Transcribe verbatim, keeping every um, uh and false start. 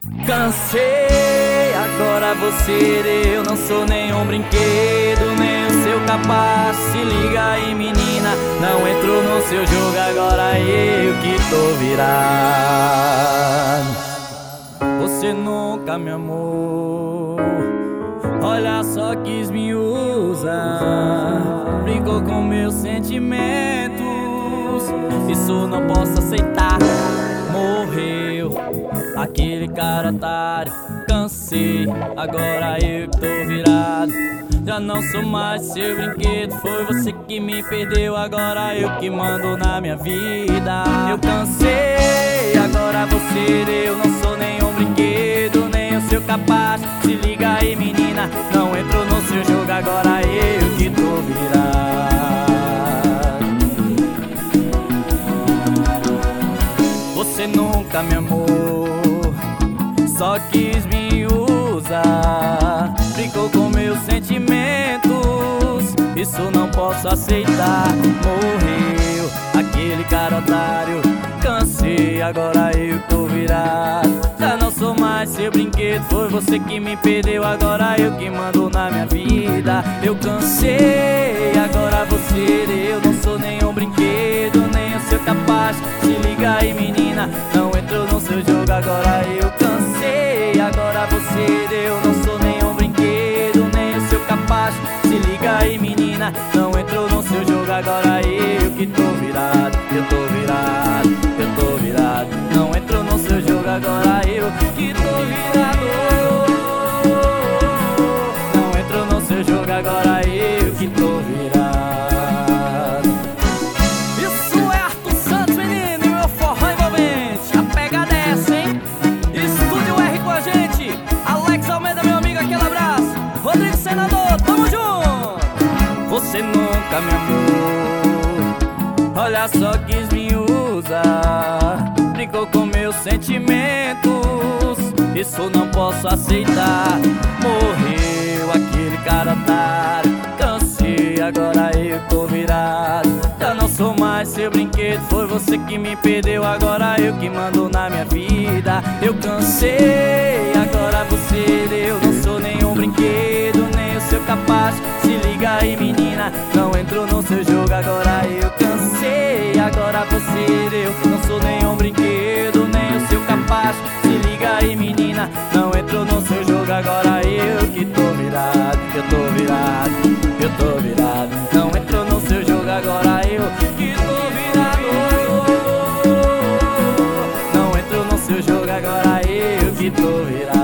Cansei, agora você, eu não sou nenhum brinquedo, nem o seu capaz. Se liga aí, menina, não entro no seu jogo, agora eu que tô virado. Você nunca me amou, olha só quis me usar, brincou com meus sentimentos, isso não posso aceitar. Morreu aquele cara otário, cansei, agora eu que tô virado. Já não sou mais seu brinquedo, foi você que me perdeu, agora eu que mando na minha vida. Eu cansei, agora você, eu não sou nenhum brinquedo, nem o seu capaz. Se liga aí, menina, não entro no seu jogo, agora eu que tô virado. Você nunca me amou, só quis me usar, brincou com meus sentimentos, isso não posso aceitar. Morreu aquele cara otário, cansei, agora eu tô virado. Já não sou mais seu brinquedo, foi você que me perdeu, agora eu que mando na minha vida. Eu cansei, agora você, eu não sou nenhum brinquedo, nem o seu capaz. Se liga aí, menina, não entro no seu jogo, agora eu cansei. Agora você, eu não sou nenhum brinquedo, nem o seu capaz. Se liga aí, menina, não entro no seu jogo, agora eu que tô virado. Eu tô virado, eu tô virado, não entro no seu jogo, agora eu que tô virado. Não entro no seu jogo, agora eu que tô virado. Isso é Arthur Santos, menino, e meu forró envolvente. A pegada é essa, hein? Estúdio R com a gente, Alex Almeida, meu amigo, aquele abraço. Rodrigo Senador, tamo junto. Você nunca me amou, olha só quis me usar, brincou com meus sentimentos, isso não posso aceitar. Morreu aquele cara otário, cansei, agora eu tô virado. Já não sou mais seu brinquedo, foi você que me perdeu, agora eu que mando na minha vida. Eu cansei, agora você, eu não sou nenhum brinquedo, nem o seu capaz. Se liga aí, menina, não entro no seu jogo, agora eu cansei. Agora você, eu não sou nenhum brinquedo, nem o seu capaz. Se liga aí, menina, não entro no seu jogo, agora eu que tô virado. Eu tô virado, eu tô virado, não entro no seu jogo, agora eu que tô virado. Não entro no seu jogo, agora eu que tô virado.